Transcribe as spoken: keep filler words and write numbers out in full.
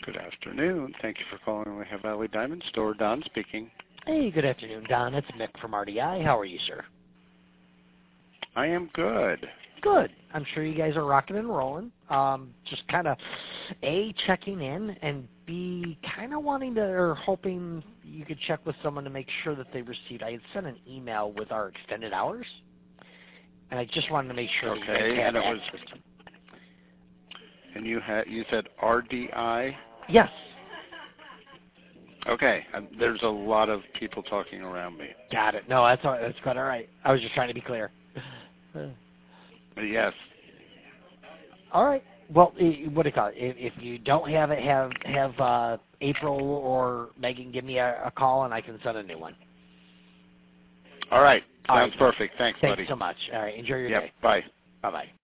Good afternoon. Thank you for calling Lehigh Valley Diamond Store. Don speaking. Hey, good afternoon, Don. It's Mick from R D I. How are you, sir? I am good. Good. I'm sure you guys are rocking and rolling. Um, just kind of, A, checking in, and B, kind of wanting to, or hoping you could check with someone to make sure that they received. I had sent an email with our extended hours, and I just wanted to make sure Okay, that you guys had and it was, access to them. And you had you said R D I? Yes. Okay. Um, there's a lot of people talking around me. Got it. No, that's all, that's quite all right. I was just trying to be clear. Yes. All right. Well, eh, what do you call it? If, if you don't have it, have have uh, April or Megan give me a, a call, and I can send a new one. All right. All Sounds right. perfect. Thanks, Thanks buddy. so much. All right. Enjoy your Yep. day. Bye. Bye-bye.